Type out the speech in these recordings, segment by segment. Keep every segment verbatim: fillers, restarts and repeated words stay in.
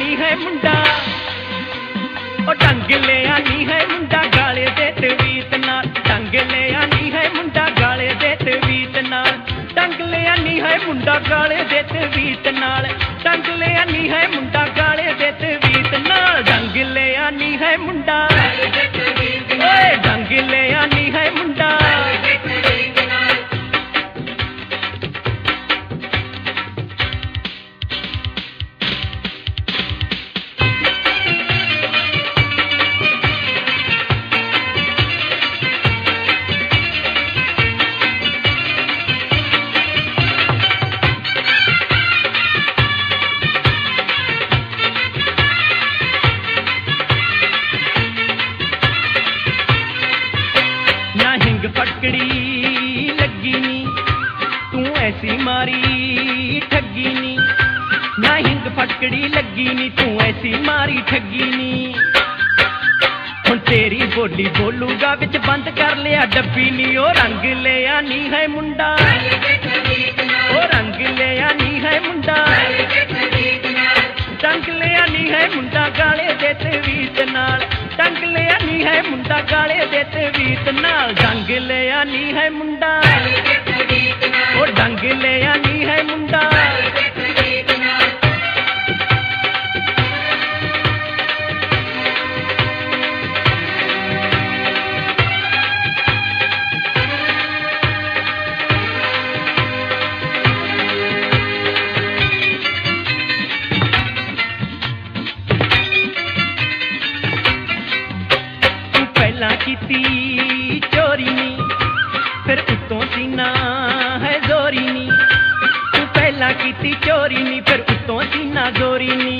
ਨੀ ਹੈ ਮੁੰਡਾ ਉਹ ਟੰਗ ਲਿਆ ਨੀ ਹੈ ਮੁੰਡਾ ਗਾਲੇ ਦੇ ਤਵੀਤ ਨਾਲ ਟੰਗ ਲਿਆ ਨੀ ਹੈ ਮੁੰਡਾ ਗਾਲੇ ਦੇ ਤਵੀਤ ਨਾਲ ਟੰਗ ਲਿਆ ਨੀ ਹੈ ਮੁੰਡਾ ਗਾਲੇ ਦੇ ਤਵੀਤ ਨਾਲ ਟੰਗ ਲਿਆ ਨੀ ਹੈ ਮੁੰਡਾ ਗਾਲੇ ਦੇ ਤਵੀਤ ਨਾਲ ਟੰਗ ਲਿਆ ਨੀ ਹੈ ਮੁੰਡਾ ਓਏ ਟੰਗ ਲਿਆ ਨੀ ਹੈ ਮੁੰਡਾ फटकड़ी लगी नी तू ऐसी मारी ठगी नी ना हिंग फटकड़ी लगी नी तू ऐसी मारी ठगी नी हुण तेरी बोली बोलूगा विच बंद कर लिया डब्बी नी ओ रंग लिया नी है मुंडा ओ रंग लिया नी है मुंडा टंग लिया नी है मुंडा गाले दे तवीत नाल टंग लिया नी है मुंडा गाले दे तवीत नाल डंग लिया नी है मुंडा ओ डंग लिया नी है मुंडा कीती चोरी नी फिर उत्तों सीना है जोरी नी तू पहला कीती चोरी नी फिर उत्तों सीना जोरी नी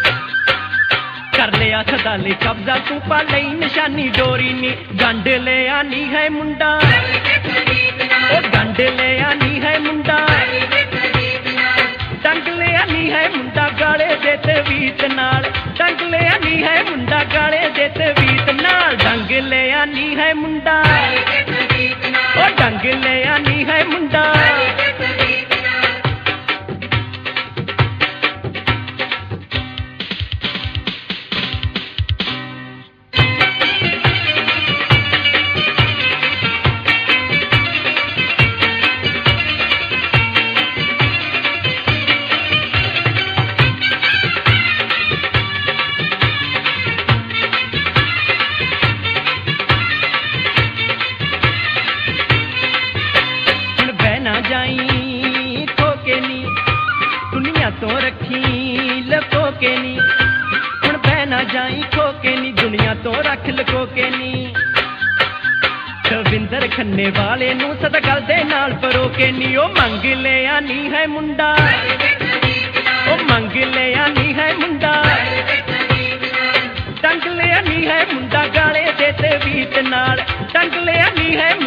कर लिया सदाले कब्जा तू पा लई निशानी डोरी नी गंड लिया नी है मुंडा ओ गंड लिया नी है मुंडा टंग लिया नी है मुंडा गाले दे तवीत नाल टंग लिया नी है मुंडा गाले दे तवीत नाल डंग लिया नी है मुंडा ओ डंग लिया नी है मुंडा जाई खोके नी दुनिया तो रखी लको के नी हुण बह ना जाई खोके नी दुनिया तो रख लको के नी दविंदर खन्ने वाले नू सदा गल दे नाल परोके नी ओ मंग लिया नी है मुंडा ओ मंग लिया नी है मुंडा टंग लिया नी है मुंडा गाले दे तवीत नाल टंग लिया नी है